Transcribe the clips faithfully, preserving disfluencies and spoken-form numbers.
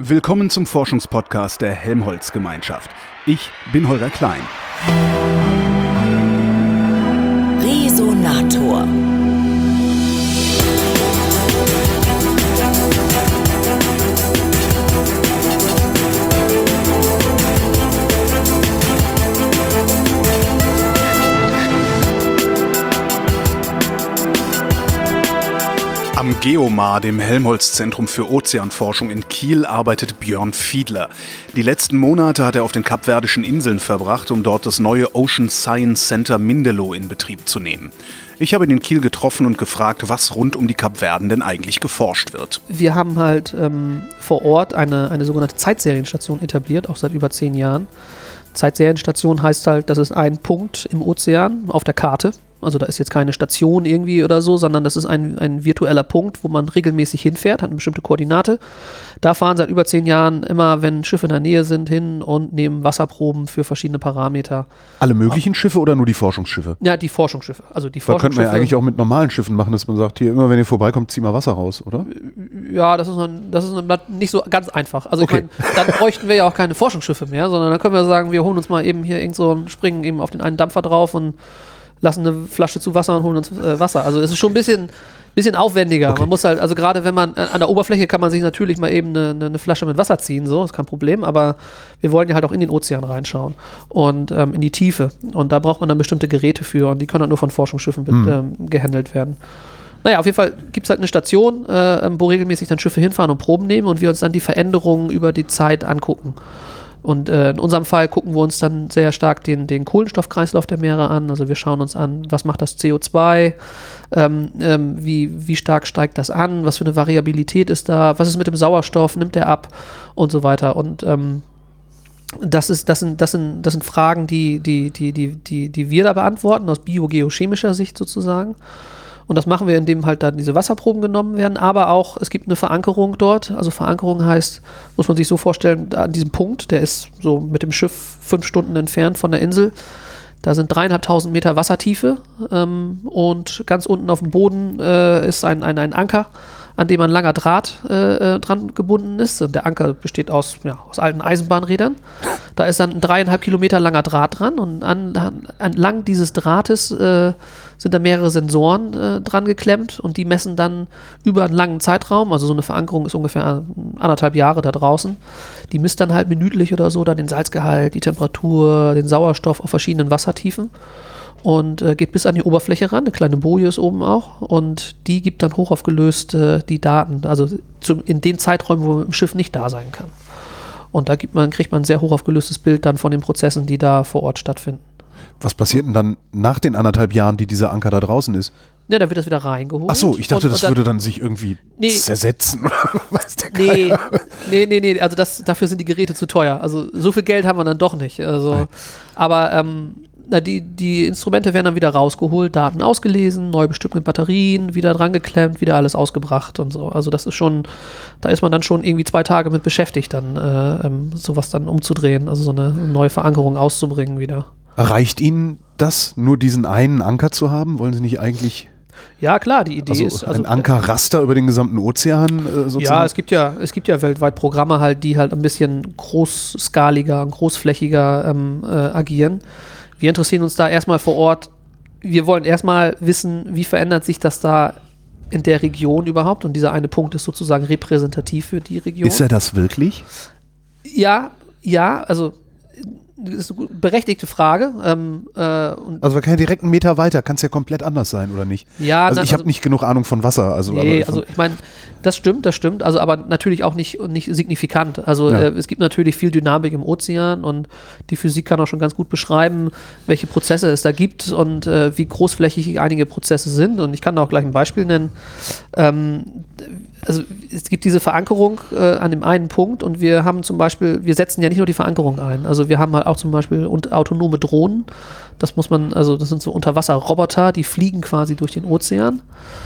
Willkommen zum Forschungspodcast der Helmholtz-Gemeinschaft. Ich bin Holger Klein. Resonator. Am Geomar, dem Helmholtz-Zentrum für Ozeanforschung in Kiel, arbeitet Björn Fiedler. Die letzten Monate hat er auf den Kapverdischen Inseln verbracht, um dort das neue Ocean Science Center Mindelo in Betrieb zu nehmen. Ich habe ihn in Kiel getroffen und gefragt, was rund um die Kapverden denn eigentlich geforscht wird. Wir haben halt ähm, vor Ort eine, eine sogenannte Zeitserienstation etabliert, auch seit über zehn Jahren. Zeitserienstation heißt halt, das ist ein Punkt im Ozean auf der Karte. Also da ist jetzt keine Station irgendwie oder so, sondern das ist ein, ein virtueller Punkt, wo man regelmäßig hinfährt, hat eine bestimmte Koordinate. Da fahren seit über zehn Jahren immer, wenn Schiffe in der Nähe sind, hin und nehmen Wasserproben für verschiedene Parameter. Alle möglichen Schiffe oder nur die Forschungsschiffe? Ja, die Forschungsschiffe. Also die Da Forschungsschiffe. könnte man ja eigentlich auch mit normalen Schiffen machen, dass man sagt, hier immer wenn ihr vorbeikommt, zieh mal Wasser raus, oder? Ja, das ist, noch, das ist noch nicht so ganz einfach. Also Okay. ich meine, dann bräuchten wir ja auch keine Forschungsschiffe mehr, sondern dann können wir sagen, wir holen uns mal eben hier irgend so einen, springen eben auf den einen Dampfer drauf und lassen eine Flasche zu Wasser und holen uns äh, Wasser. Also es ist schon ein bisschen, bisschen aufwendiger. Okay. Man muss halt, also gerade wenn man, äh, an der Oberfläche kann man sich natürlich mal eben eine, eine, eine Flasche mit Wasser ziehen, so, ist kein Problem, aber wir wollen ja halt auch in den Ozean reinschauen und ähm, in die Tiefe. Und da braucht man dann bestimmte Geräte für und die können halt nur von Forschungsschiffen Hm. ähm, gehandelt werden. Naja, auf jeden Fall gibt es halt eine Station, äh, wo regelmäßig dann Schiffe hinfahren und Proben nehmen und wir uns dann die Veränderungen über die Zeit angucken. Und äh, in unserem Fall gucken wir uns dann sehr stark den, den Kohlenstoffkreislauf der Meere an. Also wir schauen uns an, was macht das C O zwei, ähm, ähm, wie, wie stark steigt das an, was für eine Variabilität ist da, was ist mit dem Sauerstoff, nimmt der ab und so weiter. Und ähm, das, ist, das, sind, das, sind, das sind Fragen, die, die, die, die, die, die wir da beantworten, aus biogeochemischer Sicht sozusagen. Und das machen wir, indem halt dann diese Wasserproben genommen werden, aber auch, es gibt eine Verankerung dort. Also Verankerung heißt, muss man sich so vorstellen, an diesem Punkt, der ist so mit dem Schiff fünf Stunden entfernt von der Insel. Da sind dreieinhalbtausend Meter Wassertiefe ähm, und ganz unten auf dem Boden äh, ist ein, ein, ein Anker, an dem ein langer Draht äh, dran gebunden ist. Und der Anker besteht aus, ja, aus alten Eisenbahnrädern. Da ist dann ein dreieinhalb Kilometer langer Draht dran und an, an, entlang dieses Drahtes äh, sind da mehrere Sensoren äh, dran geklemmt und die messen dann über einen langen Zeitraum, also so eine Verankerung ist ungefähr anderthalb Jahre da draußen, die misst dann halt minütlich oder so dann den Salzgehalt, die Temperatur, den Sauerstoff auf verschiedenen Wassertiefen und äh, geht bis an die Oberfläche ran, eine kleine Boje ist oben auch und die gibt dann hochaufgelöst äh, die Daten, also zum, in den Zeiträumen, wo man im Schiff nicht da sein kann. Und da gibt man, kriegt man ein sehr hochaufgelöstes Bild dann von den Prozessen, die da vor Ort stattfinden. Was passiert denn dann nach den anderthalb Jahren, die dieser Anker da draußen ist? Ja, da wird das wieder reingeholt. Ach so, ich dachte, und, das und dann, würde dann sich irgendwie Nee. zersetzen. Was der Nee, Geier. nee, nee, nee, also das, dafür sind die Geräte zu teuer. Also so viel Geld haben wir dann doch nicht. Also, Nein. aber ähm, na, die, die Instrumente werden dann wieder rausgeholt, Daten ausgelesen, neu bestimmt mit Batterien, wieder dran geklemmt, wieder alles ausgebracht und so. Also das ist schon, da ist man dann schon irgendwie zwei Tage mit beschäftigt, dann äh, ähm, sowas dann umzudrehen, also so eine neue Verankerung auszubringen wieder. Reicht Ihnen das, nur diesen einen Anker zu haben? Wollen Sie nicht eigentlich Ja, klar, die Idee also ist. Also, ein Ankerraster über den gesamten Ozean äh, sozusagen? Ja, es gibt ja, es gibt ja weltweit Programme halt, die halt ein bisschen großskaliger und großflächiger ähm, äh, agieren. Wir interessieren uns da erstmal vor Ort. Wir wollen erstmal wissen, wie verändert sich das da in der Region überhaupt? Und dieser eine Punkt ist sozusagen repräsentativ für die Region. Ist er das wirklich? Ja, ja, also das ist eine berechtigte Frage. Ähm, äh, und Also wir können ja direkt einen Meter weiter, kann es ja komplett anders sein, oder nicht? ja, Also na, ich habe nicht genug Ahnung von Wasser. Also, Nee, aber also ich meine, das stimmt, das stimmt, also aber natürlich auch nicht, nicht signifikant. Also Ja. äh, es gibt natürlich viel Dynamik im Ozean und die Physik kann auch schon ganz gut beschreiben, welche Prozesse es da gibt und äh, wie großflächig einige Prozesse sind. Und ich kann da auch gleich ein Beispiel nennen. Ähm, also es gibt diese Verankerung äh, an dem einen Punkt und wir haben zum Beispiel, wir setzen ja nicht nur die Verankerung ein, also wir haben halt auch zum Beispiel und autonome Drohnen. Das muss man, also das sind so Unterwasserroboter, die fliegen quasi durch den Ozean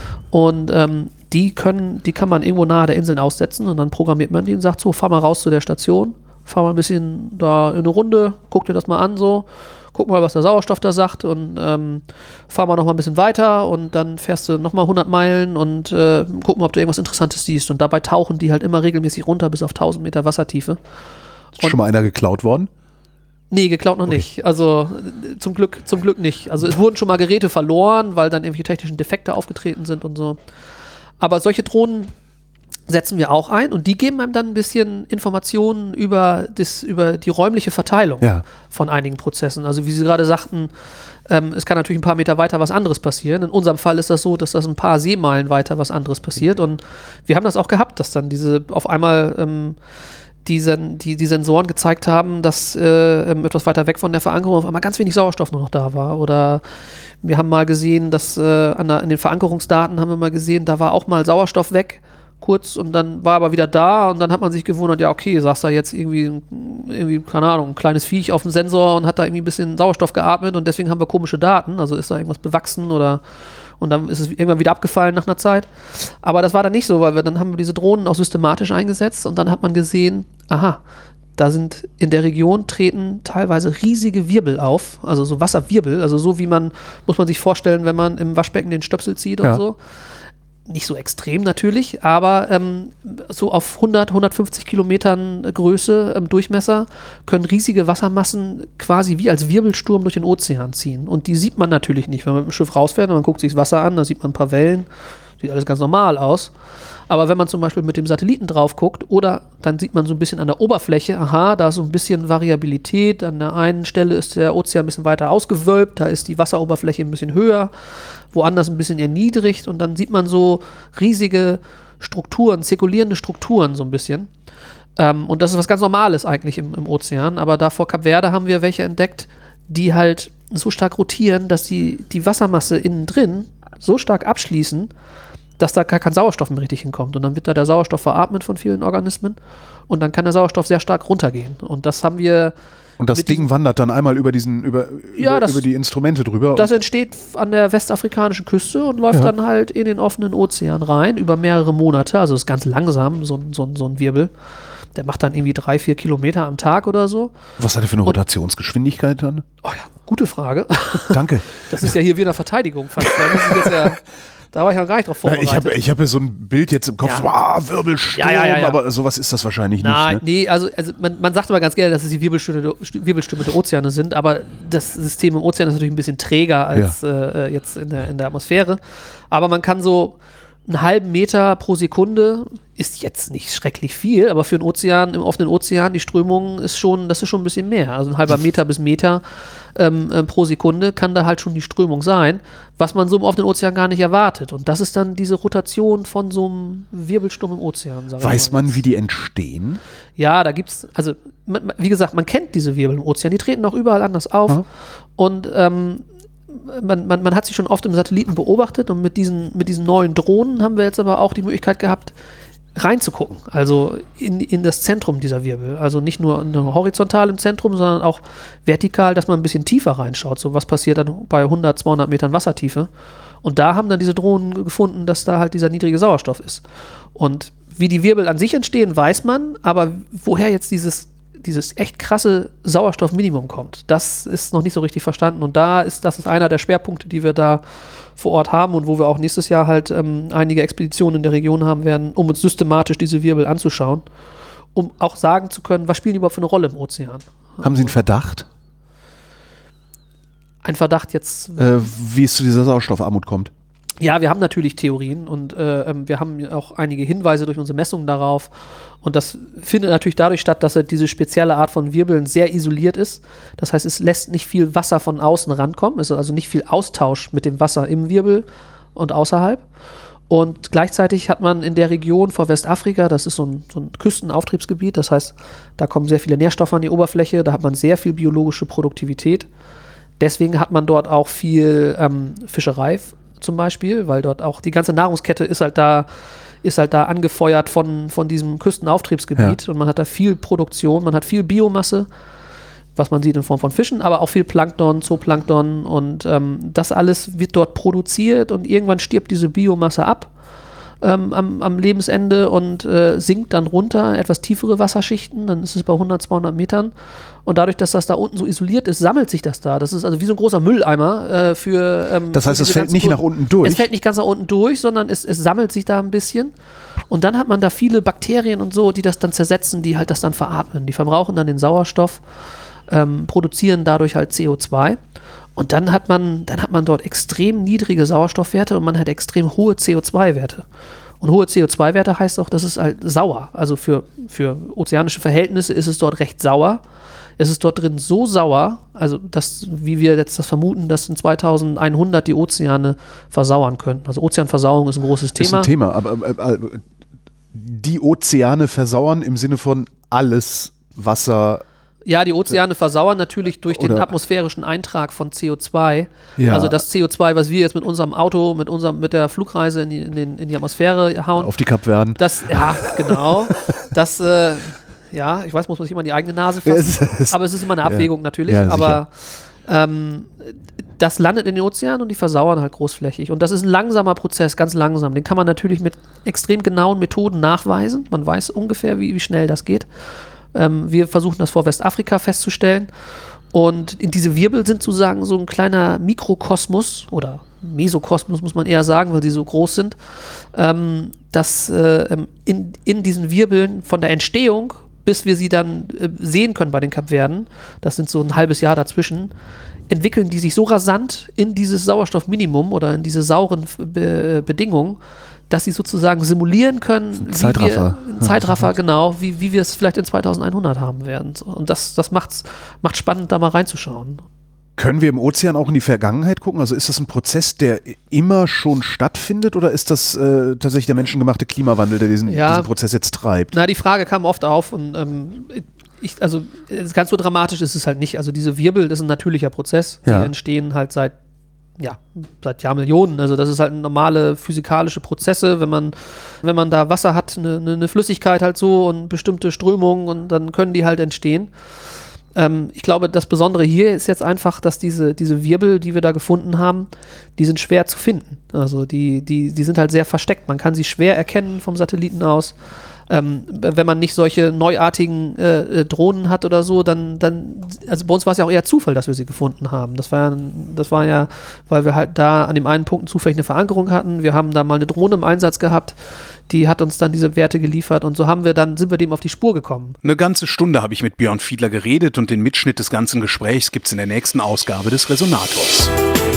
und ähm, die können, die kann man irgendwo nahe der Inseln aussetzen und dann programmiert man die und sagt so, fahr mal raus zu der Station, fahr mal ein bisschen da in eine Runde, guck dir das mal an so, guck mal, was der Sauerstoff da sagt und ähm, fahr mal noch mal ein bisschen weiter und dann fährst du noch mal hundert Meilen und äh, guck mal, ob du irgendwas Interessantes siehst. Und dabei tauchen die halt immer regelmäßig runter bis auf tausend Meter Wassertiefe. Ist schon mal einer geklaut worden? Nee, geklaut noch Okay. nicht. Also äh, zum Glück, zum Glück nicht. Also es wurden schon mal Geräte verloren, weil dann irgendwelche technischen Defekte aufgetreten sind und so. Aber solche Drohnen setzen wir auch ein und die geben einem dann ein bisschen Informationen über, das, über die räumliche Verteilung Ja. von einigen Prozessen. Also wie Sie gerade sagten, ähm, es kann natürlich ein paar Meter weiter was anderes passieren. In unserem Fall ist das so, dass das ein paar Seemeilen weiter was anderes passiert und wir haben das auch gehabt, dass dann diese auf einmal ähm, die, Sen die, die Sensoren gezeigt haben, dass äh, ähm, etwas weiter weg von der Verankerung auf einmal ganz wenig Sauerstoff nur noch da war. Oder wir haben mal gesehen, dass äh, an, der, an den Verankerungsdaten haben wir mal gesehen, da war auch mal Sauerstoff weg, kurz, und dann war aber wieder da und dann hat man sich gewundert, ja okay, saß da jetzt irgendwie, irgendwie, keine Ahnung, ein kleines Viech auf dem Sensor und hat da irgendwie ein bisschen Sauerstoff geatmet und deswegen haben wir komische Daten, also ist da irgendwas bewachsen oder und dann ist es irgendwann wieder abgefallen nach einer Zeit. Aber das war dann nicht so, weil wir dann haben wir diese Drohnen auch systematisch eingesetzt und dann hat man gesehen, aha, da sind in der Region treten teilweise riesige Wirbel auf, also so Wasserwirbel, also so wie man, muss man sich vorstellen, wenn man im Waschbecken den Stöpsel zieht Ja. und so. Nicht so extrem natürlich, aber ähm, so auf hundert, hundertfünfzig Kilometern Größe, ähm, Durchmesser, können riesige Wassermassen quasi wie als Wirbelsturm durch den Ozean ziehen. Und die sieht man natürlich nicht, wenn man mit dem Schiff rausfährt und man guckt sich das Wasser an, da sieht man ein paar Wellen, sieht alles ganz normal aus. Aber wenn man zum Beispiel mit dem Satelliten drauf guckt oder dann sieht man so ein bisschen an der Oberfläche, aha, da ist so ein bisschen Variabilität, an der einen Stelle ist der Ozean ein bisschen weiter ausgewölbt, da ist die Wasseroberfläche ein bisschen höher, woanders ein bisschen erniedrigt und dann sieht man so riesige Strukturen, zirkulierende Strukturen so ein bisschen. Ähm, und das ist was ganz Normales eigentlich im, im Ozean, aber da vor Kap Verde haben wir welche entdeckt, die halt so stark rotieren, dass die, die Wassermasse innen drin so stark abschließen, dass da gar kein Sauerstoff mehr richtig hinkommt. Und dann wird da der Sauerstoff veratmet von vielen Organismen und dann kann der Sauerstoff sehr stark runtergehen. Und das haben wir. Und das mit Ding diesem- wandert dann einmal über diesen, über, Ja, über, das- über die Instrumente drüber. Das entsteht an der westafrikanischen Küste und läuft Ja. dann halt in den offenen Ozean rein über mehrere Monate. Also ist ganz langsam, so, ein- so, ein- so ein Wirbel. Der macht dann irgendwie drei, vier Kilometer am Tag oder so. Was hat er für eine Rotationsgeschwindigkeit dann? Oh ja, gute Frage. Danke. Das ist ja hier wie in der Verteidigung fast. Da, muss ich jetzt ja, da war ich noch gar nicht drauf Na, vorbereitet. ich habe ich hab ja so ein Bild jetzt im Kopf, Ja. so, ah, Wirbelsturm, Ja, ja, ja, ja. aber sowas ist das wahrscheinlich Nein, nicht. Ne? nee, also, also man, man sagt immer ganz gerne, dass es die Wirbelstürme der, Wirbelstürme der Ozeane sind, aber das System im Ozean ist natürlich ein bisschen träger als äh, jetzt in der, in der Atmosphäre. Aber man kann so einen halben Meter pro Sekunde, ist jetzt nicht schrecklich viel, aber für einen Ozean, im offenen Ozean, die Strömung ist schon, das ist schon ein bisschen mehr. Also ein halber Meter bis Meter ähm, ähm, pro Sekunde kann da halt schon die Strömung sein, was man so im offenen Ozean gar nicht erwartet. Und das ist dann diese Rotation von so einem Wirbelsturm im Ozean. sag ich Weiß mal. man, wie die entstehen? Ja, da gibt's, also man, man- wie gesagt, man kennt diese Wirbel im Ozean, die treten auch überall anders auf. Mhm. Und ähm, man, man, man hat sie schon oft im Satelliten beobachtet und mit diesen, mit diesen neuen Drohnen haben wir jetzt aber auch die Möglichkeit gehabt, reinzugucken, also in, in das Zentrum dieser Wirbel. Also nicht nur, nur horizontal im Zentrum, sondern auch vertikal, dass man ein bisschen tiefer reinschaut. So was passiert dann bei hundert, zweihundert Metern Wassertiefe. Und da haben dann diese Drohnen gefunden, dass da halt dieser niedrige Sauerstoff ist. Und wie die Wirbel an sich entstehen, weiß man, aber woher jetzt dieses, dieses echt krasse Sauerstoffminimum kommt, das ist noch nicht so richtig verstanden. Und da ist, das ist einer der Schwerpunkte, die wir da vor Ort haben und wo wir auch nächstes Jahr halt ähm, einige Expeditionen in der Region haben werden, um uns systematisch diese Wirbel anzuschauen, um auch sagen zu können, was spielen die überhaupt für eine Rolle im Ozean. Haben Sie einen Verdacht, Ein Verdacht jetzt, äh, wie es zu dieser Sauerstoffarmut kommt? ja, wir haben natürlich Theorien und äh, ähm, wir haben auch einige Hinweise durch unsere Messungen darauf. Und das findet natürlich dadurch statt, dass er diese spezielle Art von Wirbeln sehr isoliert ist. Das heißt, es lässt nicht viel Wasser von außen rankommen. Es ist also nicht viel Austausch mit dem Wasser im Wirbel und außerhalb. Und gleichzeitig hat man in der Region vor Westafrika, das ist so ein, so ein Küstenauftriebsgebiet, das heißt, da kommen sehr viele Nährstoffe an die Oberfläche, da hat man sehr viel biologische Produktivität. Deswegen hat man dort auch viel ähm, Fischerei zum Beispiel, weil dort auch die ganze Nahrungskette ist halt da, ist halt da angefeuert von, von diesem Küstenauftriebsgebiet und man hat da viel Produktion, man hat viel Biomasse, was man sieht in Form von Fischen, aber auch viel Plankton, Zooplankton und ähm, das alles wird dort produziert und irgendwann stirbt diese Biomasse ab. ähm, am, am Lebensende und äh, sinkt dann runter, etwas tiefere Wasserschichten, dann ist es bei hundert, zweihundert Metern. Und dadurch, dass das da unten so isoliert ist, sammelt sich das da. Das ist also wie so ein großer Mülleimer äh, für. Ähm, das heißt, für es fällt nicht nach unten durch? Es fällt nicht ganz nach unten durch, sondern es, es sammelt sich da ein bisschen. Und dann hat man da viele Bakterien und so, die das dann zersetzen, die halt das dann veratmen. Die verbrauchen dann den Sauerstoff, ähm, produzieren dadurch halt C O zwei. Und dann hat man, dann hat man dort extrem niedrige Sauerstoffwerte und man hat extrem hohe C O zwei Werte. Und hohe C O zwei Werte heißt auch, das ist halt sauer. Also für, für ozeanische Verhältnisse ist es dort recht sauer. Es ist dort drin so sauer, also dass, wie wir jetzt das vermuten, dass in zweitausendeinhundert die Ozeane versauern können. Also Ozeanversauerung ist ein großes Thema. Ist ein Thema, aber, aber, aber die Ozeane versauern im Sinne von alles Wasser. Ja, die Ozeane versauern natürlich durch den Oder atmosphärischen Eintrag von C O zwei. Ja. Also das C O zwei, was wir jetzt mit unserem Auto, mit unserem, mit der Flugreise in die, in den, in die Atmosphäre hauen. Auf die Kapverden. Das, ja, genau. Das, äh, ja, ich weiß, muss man sich immer in die eigene Nase fassen. Aber es ist immer eine Abwägung ja. natürlich. Ja, aber ähm, das landet in den Ozeanen und die versauern halt großflächig. Und das ist ein langsamer Prozess, ganz langsam. Den kann man natürlich mit extrem genauen Methoden nachweisen. Man weiß ungefähr, wie, wie schnell das geht. Ähm, wir versuchen das vor Westafrika festzustellen. Und in diese Wirbel sind sozusagen so ein kleiner Mikrokosmos oder Mesokosmos, muss man eher sagen, weil sie so groß sind, ähm, dass äh, in, in diesen Wirbeln von der Entstehung, bis wir sie dann äh, sehen können bei den Kapverden, das sind so ein halbes Jahr dazwischen, entwickeln die sich so rasant in dieses Sauerstoffminimum oder in diese sauren Be- Bedingungen, dass sie sozusagen simulieren können, ein Zeitraffer, wie wir, ein Zeitraffer, genau, wie, wie wir es vielleicht in zweitausendeinhundert haben werden. Und das, das macht's, macht spannend, da mal reinzuschauen. Können wir im Ozean auch in die Vergangenheit gucken? Also ist das ein Prozess, der immer schon stattfindet oder ist das äh, tatsächlich der menschengemachte Klimawandel, der diesen, Ja. diesen Prozess jetzt treibt? Na, die Frage kam oft auf und ähm, ich, also ganz so dramatisch ist es halt nicht. Also diese Wirbel, das ist ein natürlicher Prozess. Die Ja. entstehen halt seit ja, seit Jahrmillionen. Also das ist halt normale physikalische Prozesse, wenn man, wenn man da Wasser hat, eine, eine Flüssigkeit halt so und bestimmte Strömungen und dann können die halt entstehen. Ähm, ich glaube, das Besondere hier ist jetzt einfach, dass diese, diese Wirbel, die wir da gefunden haben, die sind schwer zu finden. Also die, die, die sind halt sehr versteckt. Man kann sie schwer erkennen vom Satelliten aus. Ähm, wenn man nicht solche neuartigen äh, Drohnen hat oder so, dann, dann, also bei uns war es ja auch eher Zufall, dass wir sie gefunden haben. Das war, ja, das war ja, weil wir halt da an dem einen Punkt zufällig eine Verankerung hatten. Wir haben da mal eine Drohne im Einsatz gehabt, die hat uns dann diese Werte geliefert und so haben wir dann, sind wir dem auf die Spur gekommen. Eine ganze Stunde habe ich mit Björn Fiedler geredet und den Mitschnitt des ganzen Gesprächs gibt's in der nächsten Ausgabe des Resonators.